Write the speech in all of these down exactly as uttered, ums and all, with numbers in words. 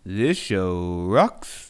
This show rocks.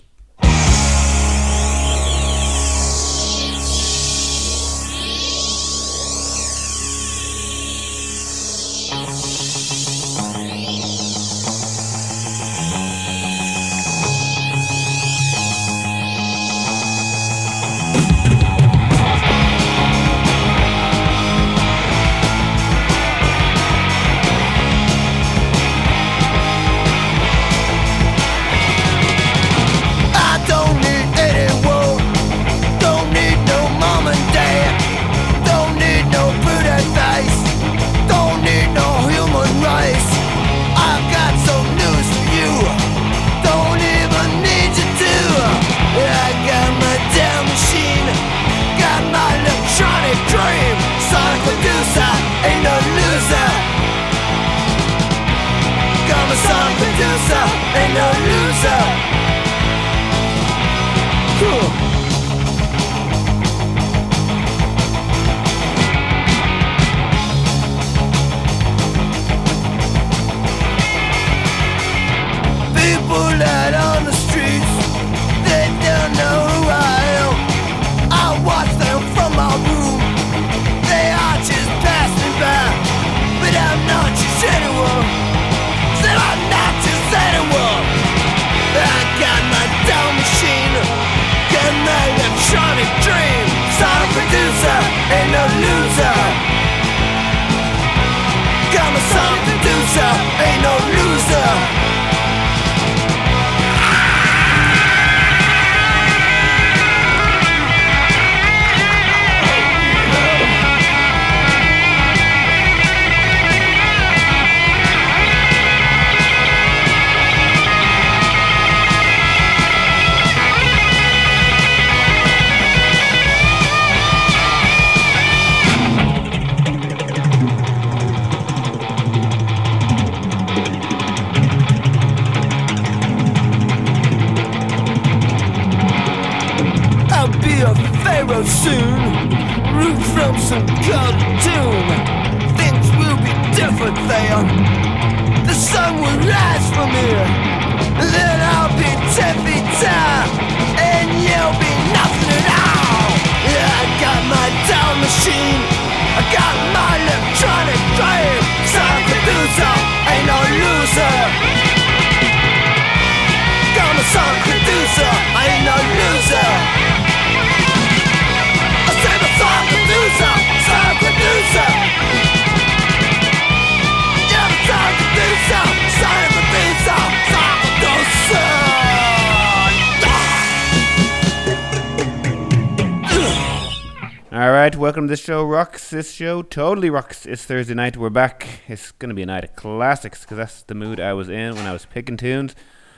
Alright, welcome to This Show Rocks. This show totally rocks. It's Thursday night, we're back. It's going to be a night of classics, because that's the mood I was in when I was picking tunes.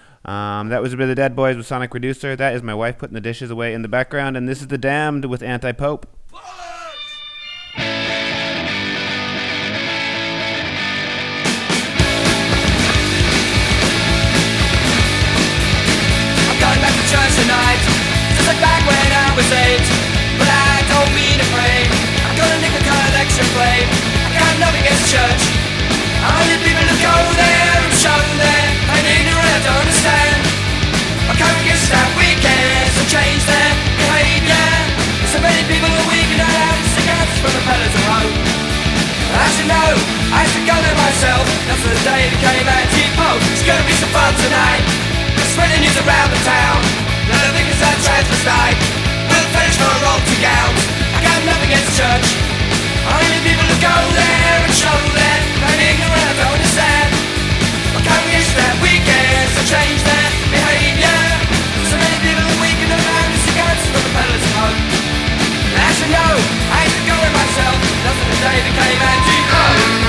Um, that was a bit of the Dead Boys with Sonic Reducer. That is my wife putting the dishes away in the background. And this is The Damned with Anti-Pope. I'm going back to church tonight, just like back when I was eight. But I don't mean to pray, I'm gonna nick a collection plate. I got nothing against church, only people who go there and show there ain't ignorant, don't understand. I come against that weekend, so change their behaviour. So many people are weak and I have cigarettes from the pillars of hope. I should know, I should go there myself. That's the day that came anti-pope. It's gonna be some fun tonight, spreading news around the town. Now the biggest that transvestite will finish for a royalty gown. I got nothing against church, only people who go there and show them ain't ignorant, I don't understand. I come against that weekend, so change their behaviour. So many people are weak and around the cigarettes from the pillars of hope. I should know, I should go with myself. That's the day that came anti-pope.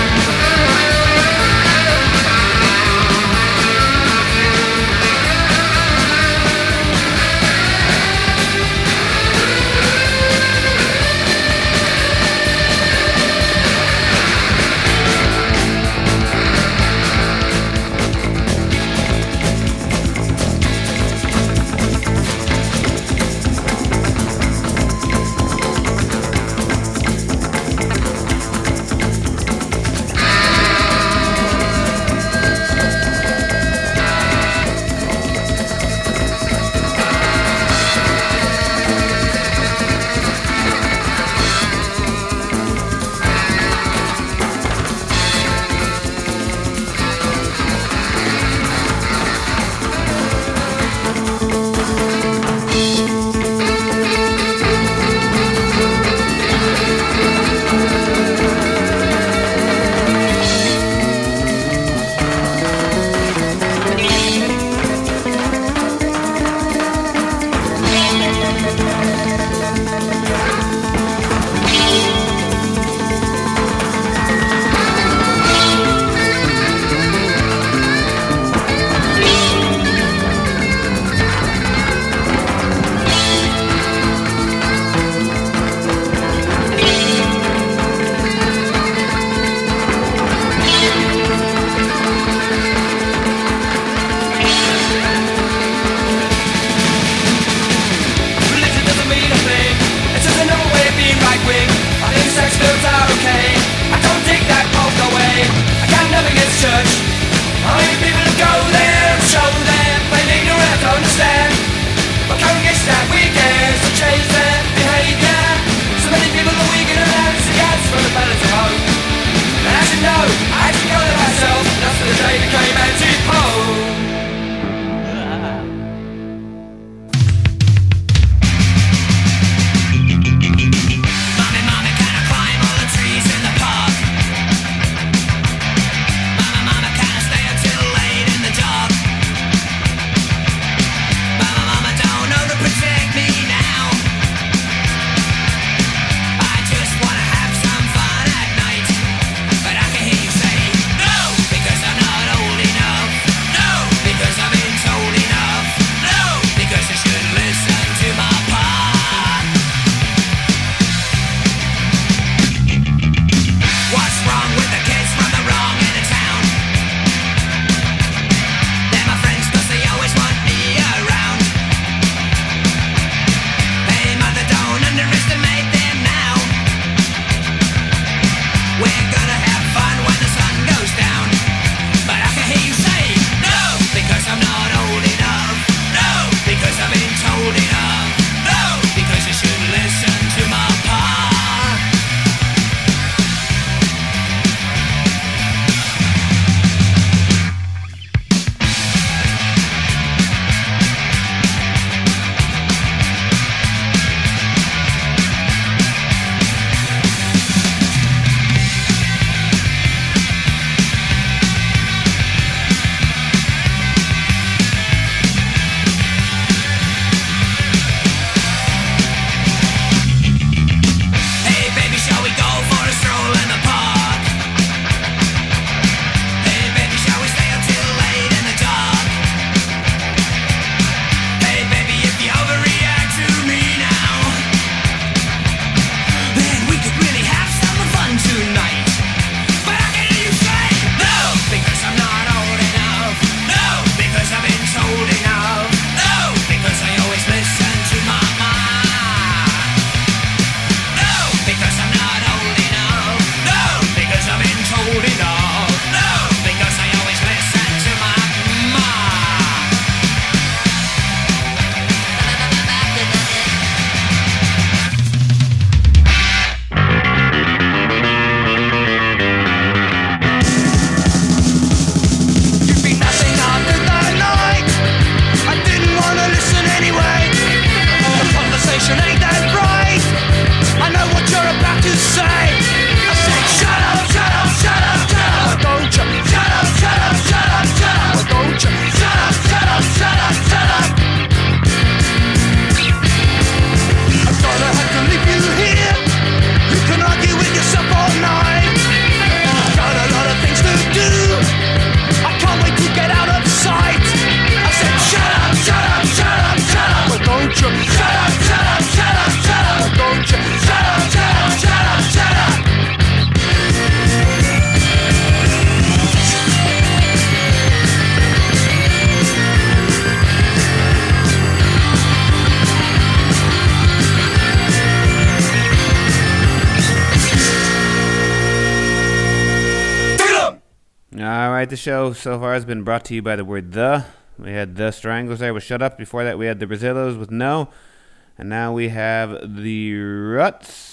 right, the show so far has been brought to you by the word the. We had the Stranglers there with Shut Up. Before that, we had the Brazillos with No. And now we have the Ruts.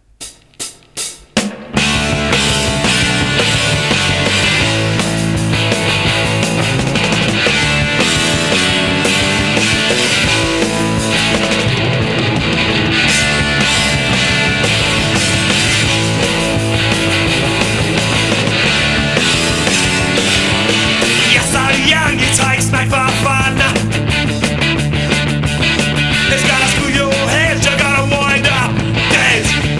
Young, you take smack for fun. It's gonna screw your head, you're gonna wind up dead.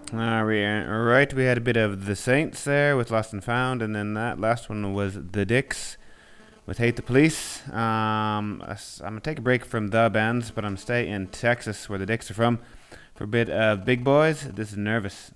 All right, all right, we had a bit of The Saints there with Lost and Found, and then that last one was The Dicks with Hate the Police. Um, I'm going to take a break from the bands, but I'm stay in Texas, where the Dicks are from, for a bit of Big Boys. This is Nervous.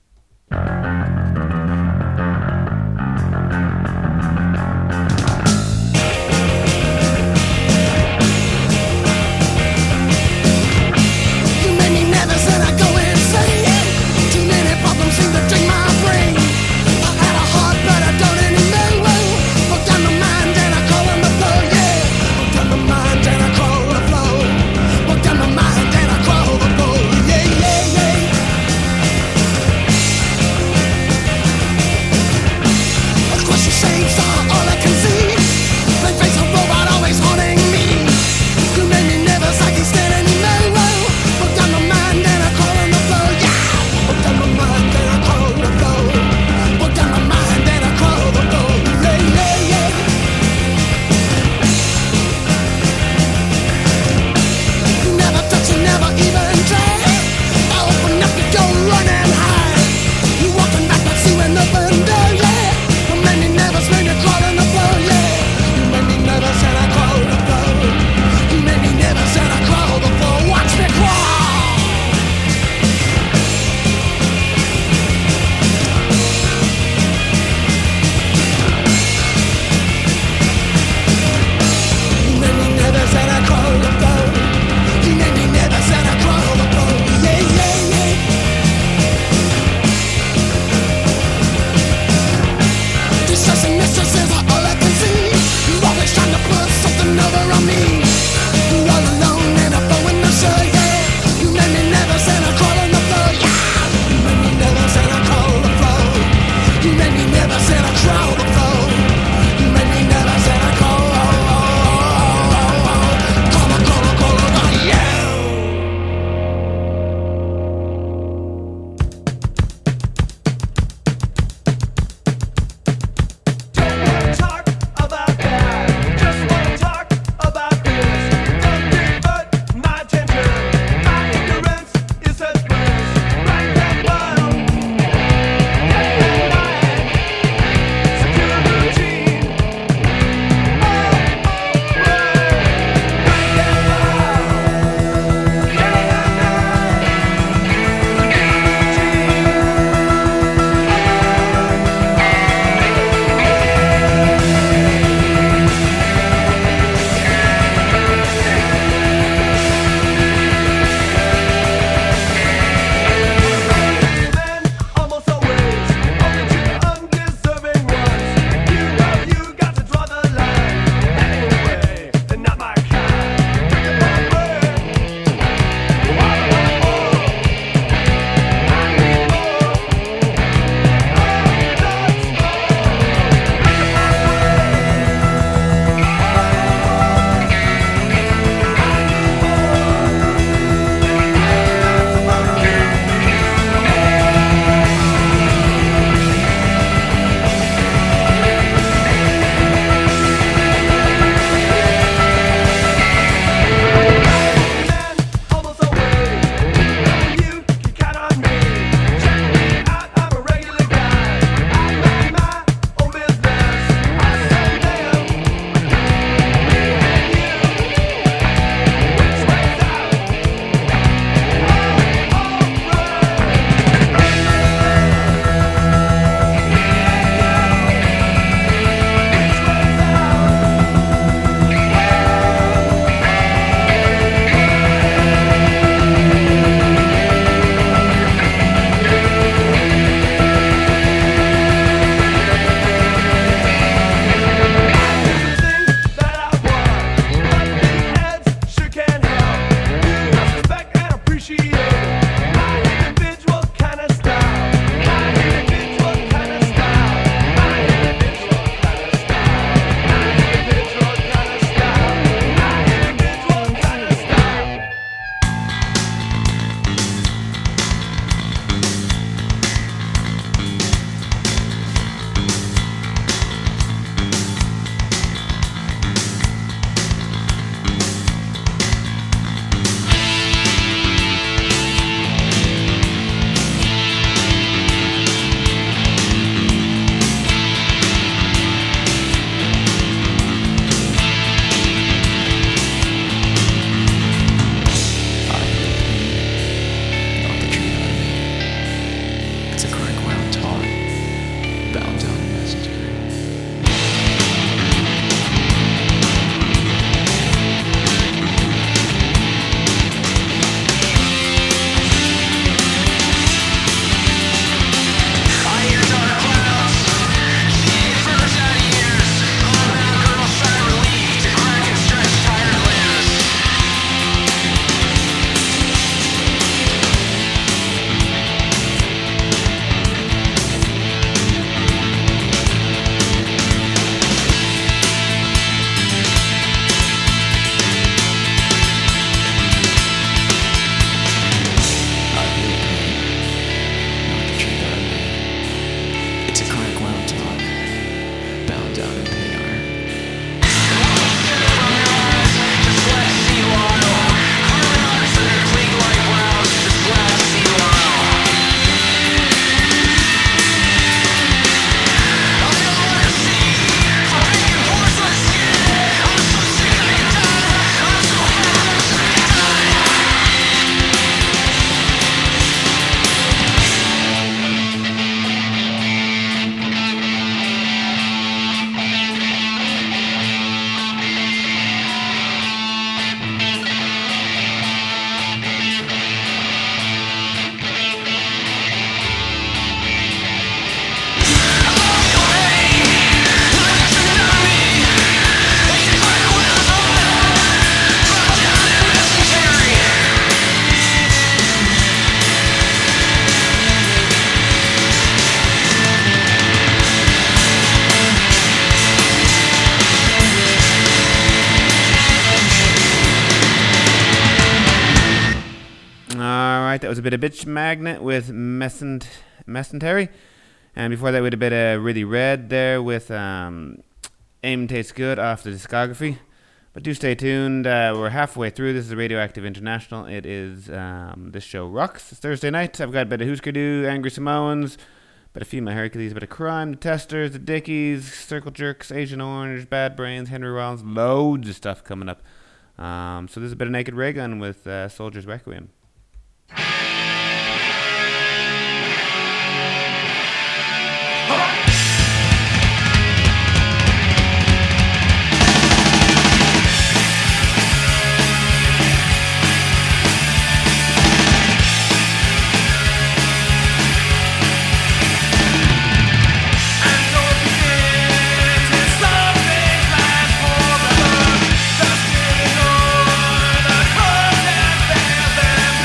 was a bit of Bitch Magnet with Messent Mesentery. And before that, we had a bit of Really Red there with um, Aim Tastes Good off the discography. But do stay tuned. Uh, we're halfway through. This is Radioactive International. It is um, This Show Rocks. It's Thursday night. I've got a bit of Husker Du, Angry Samoans, a bit of Female Hercules, a bit of Crime, The Testers, The Dickies, Circle Jerks, Agent Orange, Bad Brains, Henry Rollins. Loads of stuff coming up. Um, so this is a bit of Naked Raygun with uh, Soldier's Requiem. Them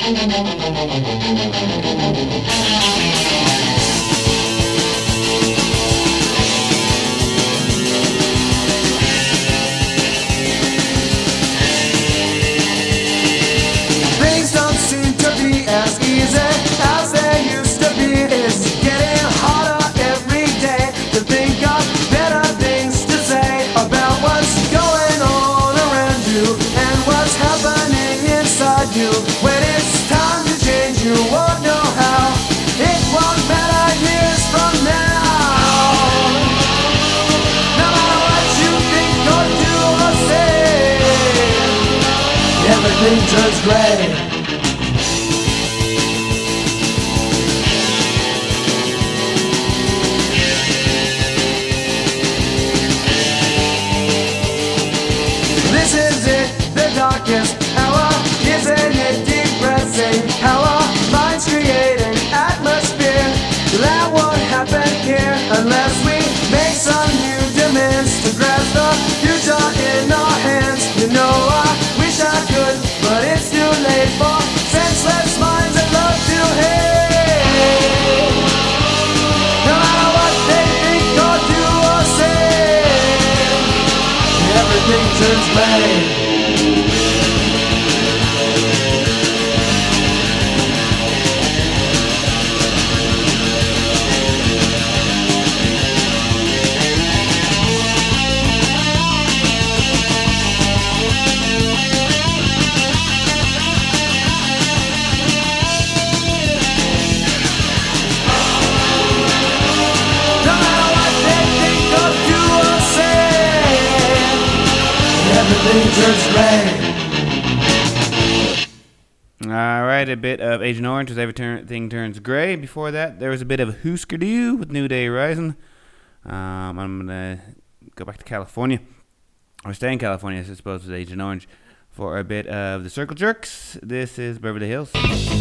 Things don't seem to be as easy as they used to be. It's getting harder every day to think of better things to say about what's going on around you and what's happening inside you. When it's time to change, you won't know how. It won't matter years from now. No matter what you think or do or say, everything turns gray. This is it, the darkest hour. Isn't it depressing how our minds create an atmosphere that won't happen here unless we make some new demands to grasp the future in our hands. You know I wish I could, but it's too late for senseless minds that love to hate. No matter what they think or do or say, everything turns gray. No matter what they think or do or say, everything turns gray. All right, a bit of Agent Orange as everything turns gray. Before that, there was a bit of Husker Du with New Day Rising. Um, I'm gonna go back to California, or stay in California, I suppose, with Agent Orange for a bit of the Circle Jerks. This is Beverly Hills.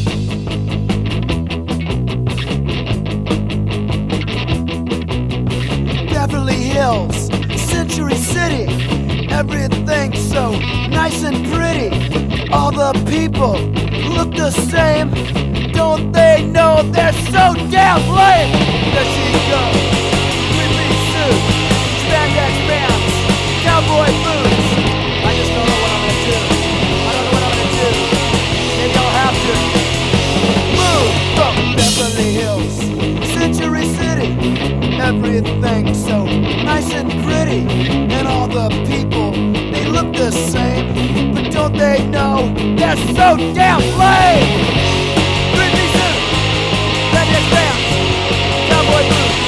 Beverly Hills, Century City, everything's so nice and pretty. All the people look the same. Don't they know they're so damn lame? There she goes, three-piece suit, spandex pants, cowboy boots. I just don't know what I'm gonna do. I don't know what I'm gonna do. Maybe I'll have to move from Beverly Hills, Century City. Everything's so nice and pretty, and all the people, they look the same, but don't they know they're so damn lame? Three-piece suit, spandex pants, cowboy boots.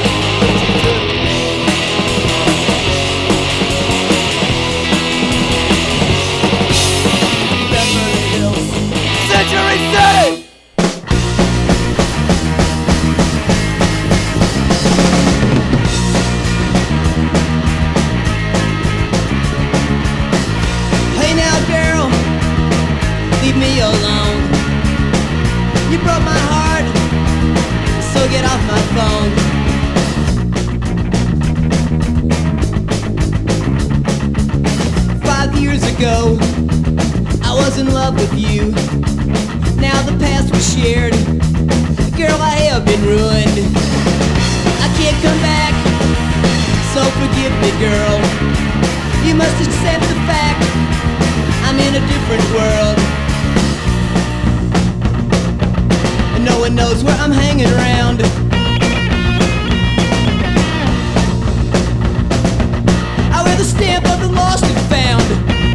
Beverly Hills, Century City. Hey now, girl, leave me alone. You broke my heart, so get off my phone. Five years ago, I was in love with you. Now the past was shared. Girl, I have been ruined. I can't come back, so forgive me, girl. You must accept the fact I'm in a different world, and no one knows where I'm hanging around. I wear the stamp of the lost and found.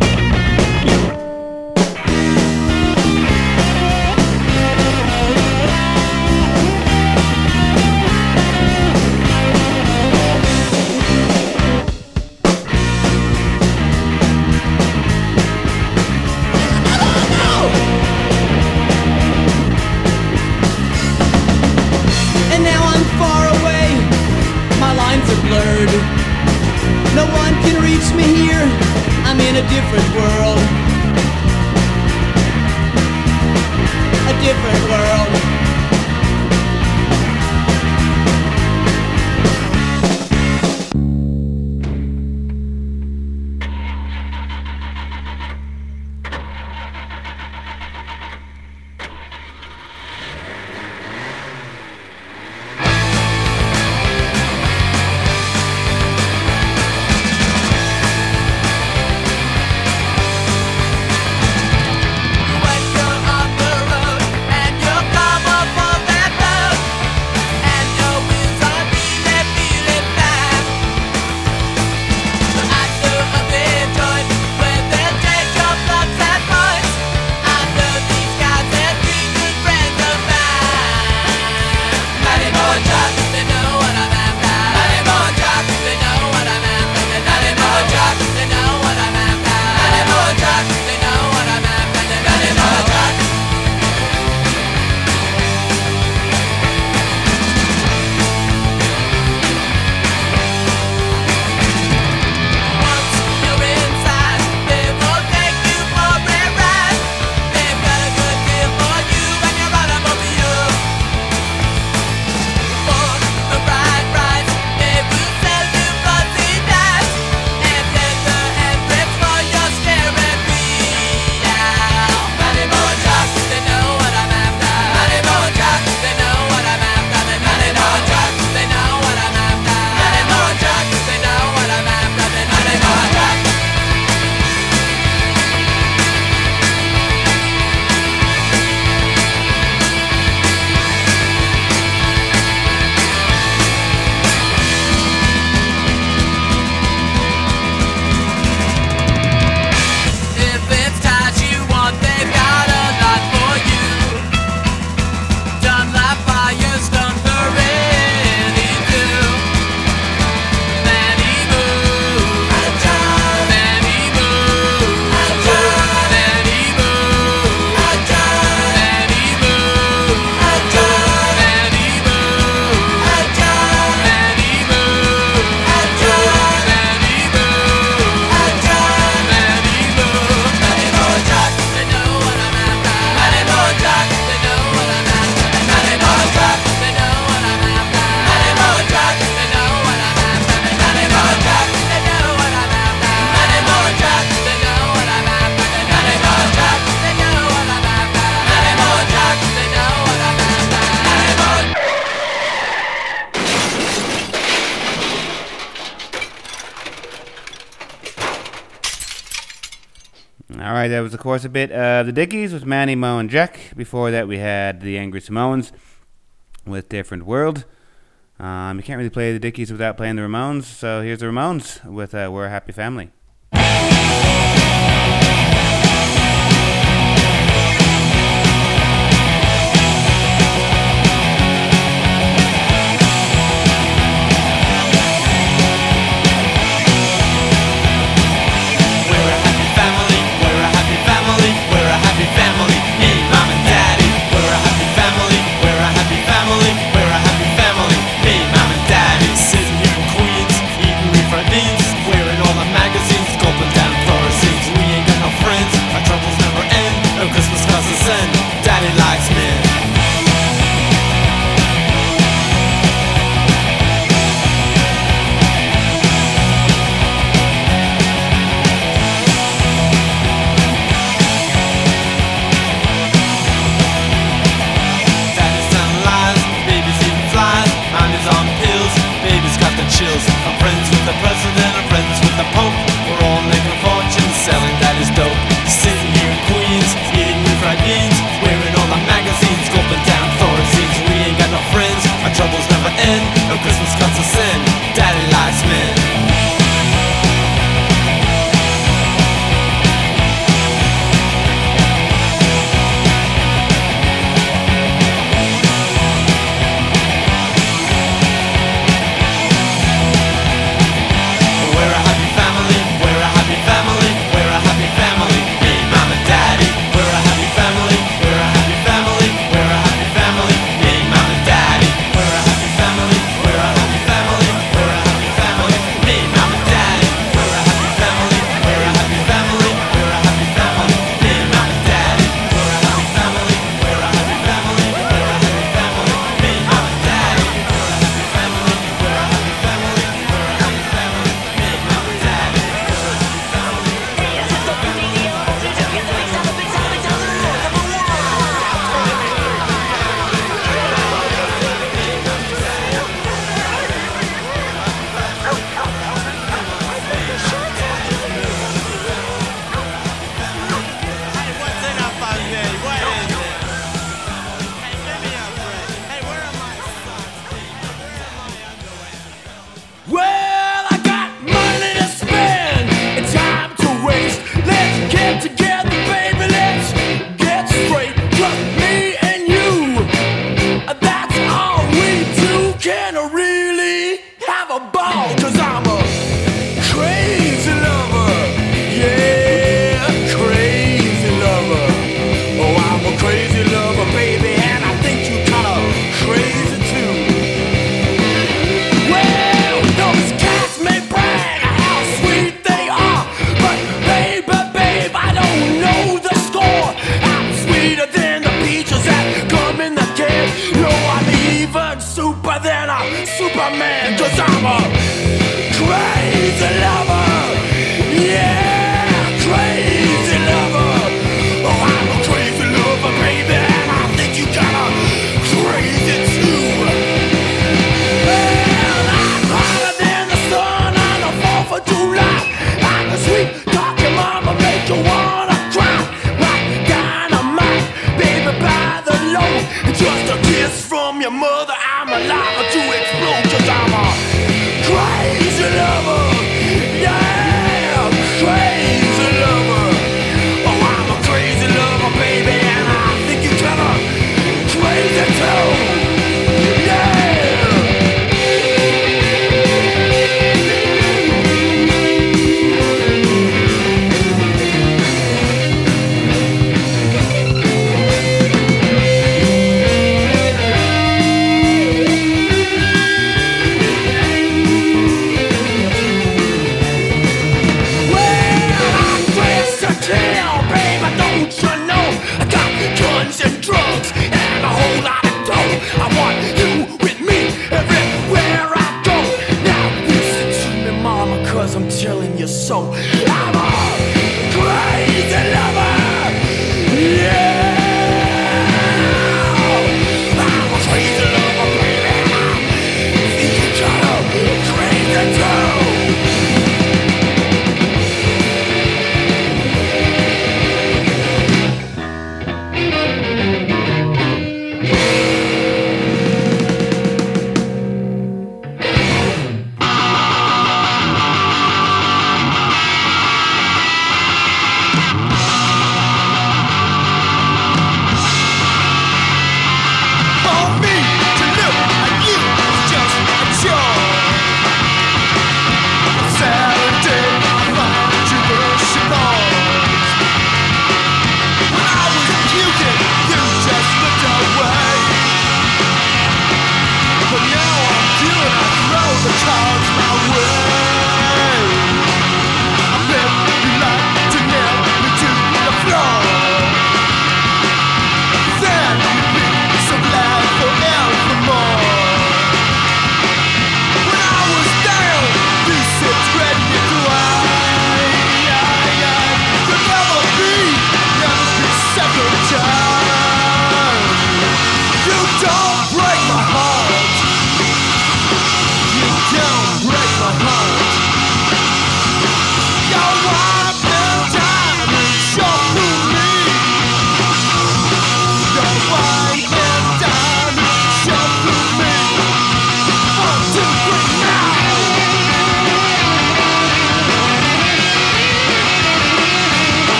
And now I'm far away, my lines are blurred. No one can reach me here, I'm in a different world. A different world. All right, that was, of course, a bit of the Dickies with Manny, Mo, and Jack. Before that, we had the Angry Samoans with Different World. Um, you can't really play the Dickies without playing the Ramones, so here's the Ramones with uh, We're a Happy Family.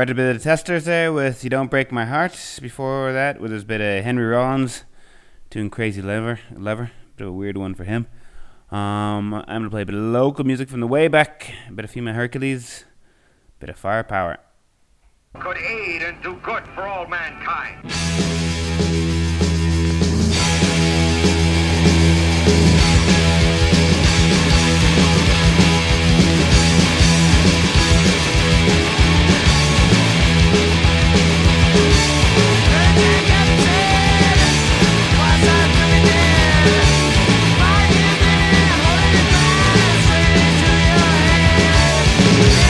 Started a bit of the Testers there with You Don't Break My Heart. Before that, with his bit of Henry Rollins doing Crazy Lever. Lever. Bit of a weird one for him. Um, I'm going to play a bit of local music from the way back. A bit of Female Hercules. A bit of Firepower. Could aid and do good for all mankind.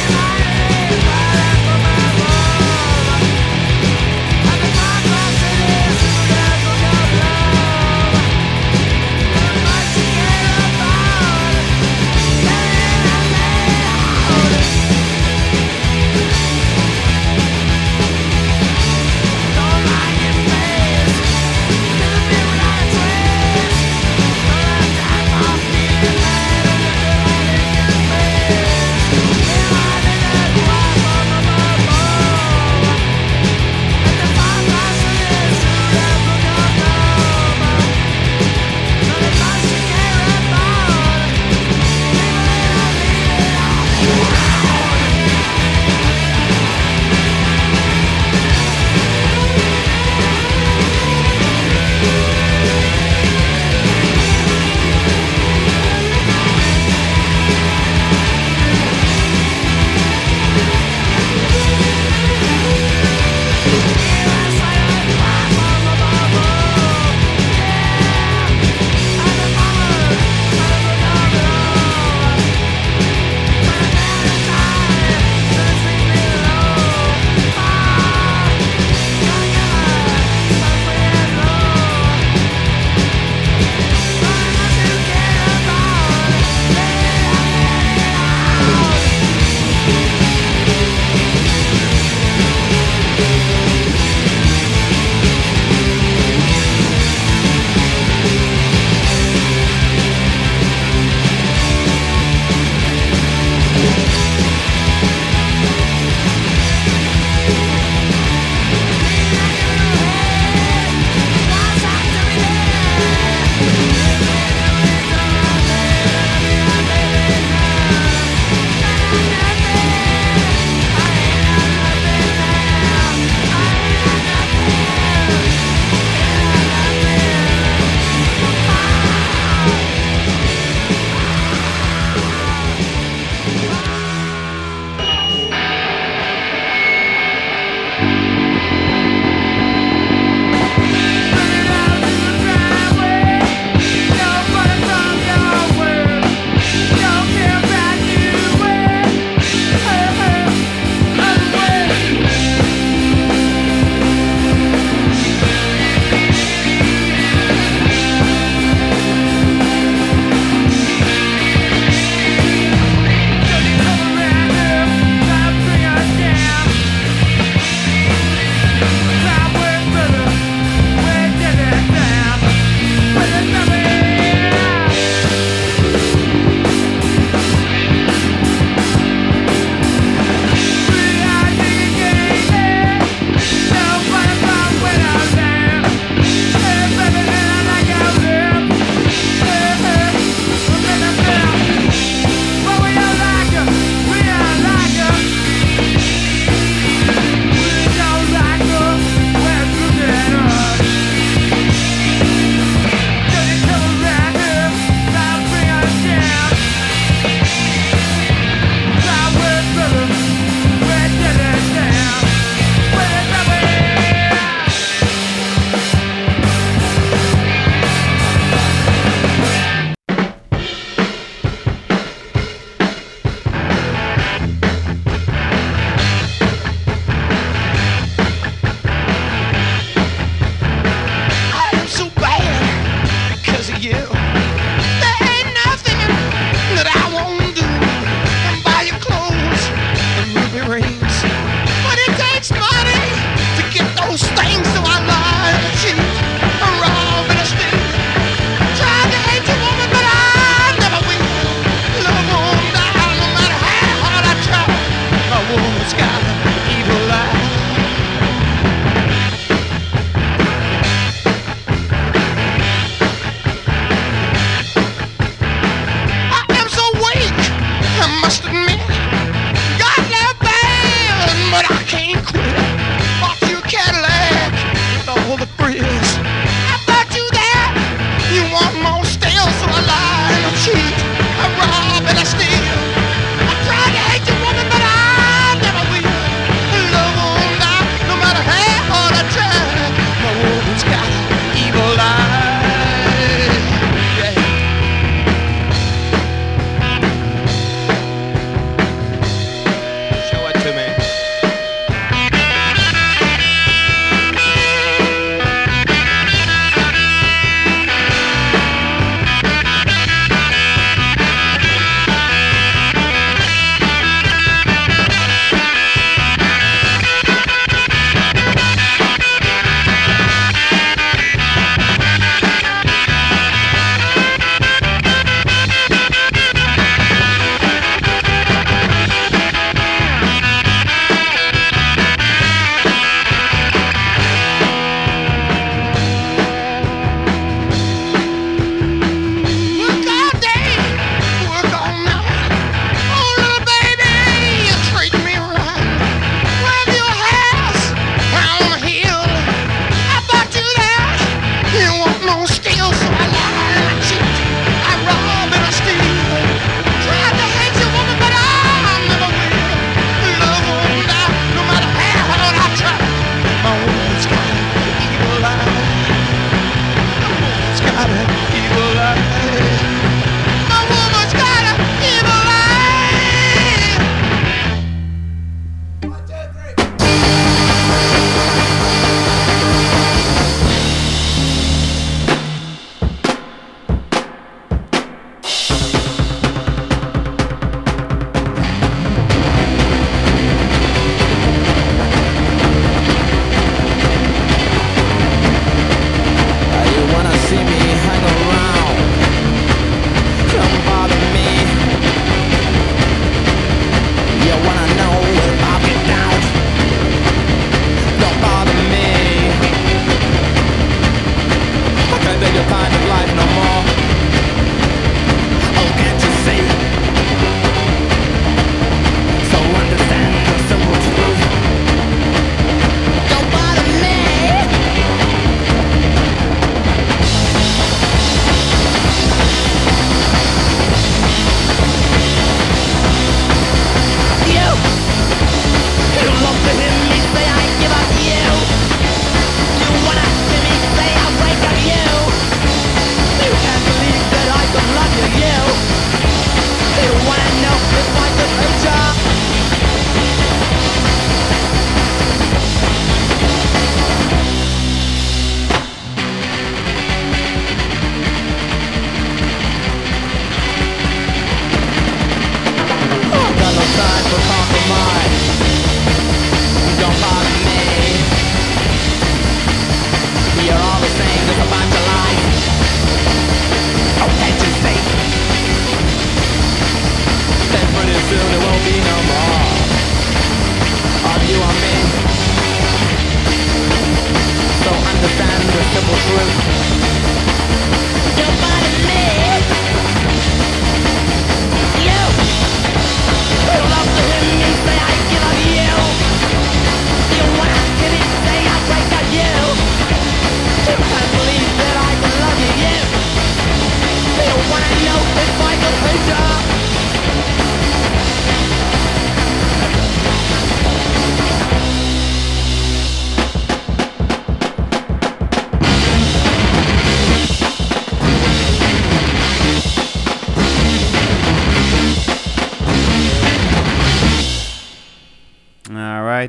I'm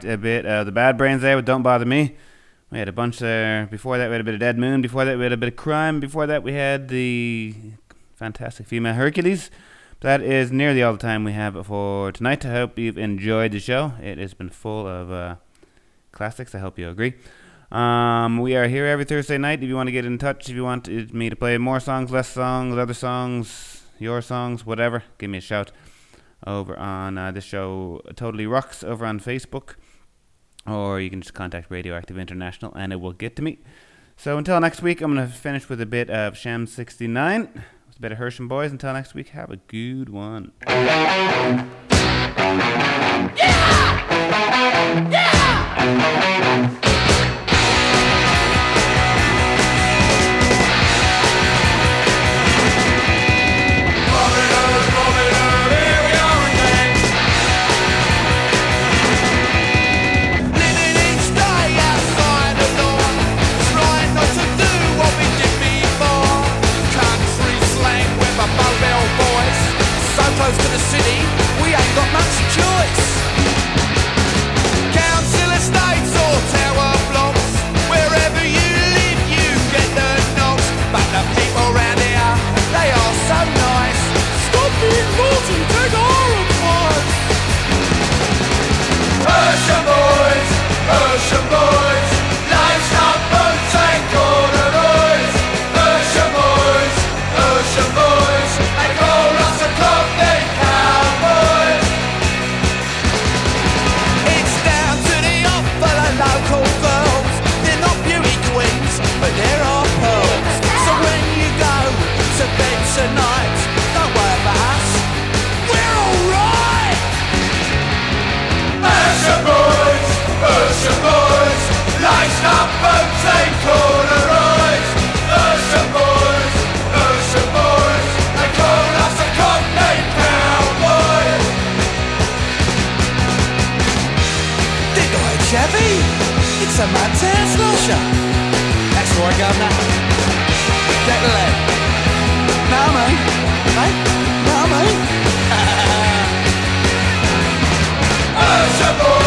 a bit of the Bad Brains there with Don't Bother Me. We had a bunch there. Before that, we had a bit of Dead Moon. Before that, we had a bit of Crime. Before that, we had the fantastic Female Hercules. That is nearly all the time we have for tonight. I hope you've enjoyed the show. It has been full of uh, classics. I hope you agree. Um, we are here every Thursday night. If you want to get in touch, if you want me to play more songs, less songs, other songs, your songs, whatever, give me a shout over on uh, this show, Totally Rocks, over on Facebook. Or you can just contact Radioactive International and it will get to me. So until next week, I'm going to finish with a bit of Sham sixty-nine. It's a bit of Hersham Boys. Until next week, have a good one. Yeah! Yeah! Close to the city, we ain't got much choice. Council estates or tower blocks, wherever you live you get the knocks. But the people round here, they are so nice. Stop being naughty, take our advice. Hersham boys, Hersham boys, life's not boats and corduroys. Hersham boys, Hersham boys, they call us a Cockney cowboys. It's down to the up for the local girls. They're not beauty queens, but there are pearls. So when you go to bed tonight, don't worry about us, we're alright. Hersham boys, Hersham boys, life's not boats and corduroys. Hersham boys, Hersham boys, they call us a Cockney cowboys. Dig away, Chevy, it's a mad town slosher. That's right, Governor. Get the leg. Now me, hey, now me. Hersham boys.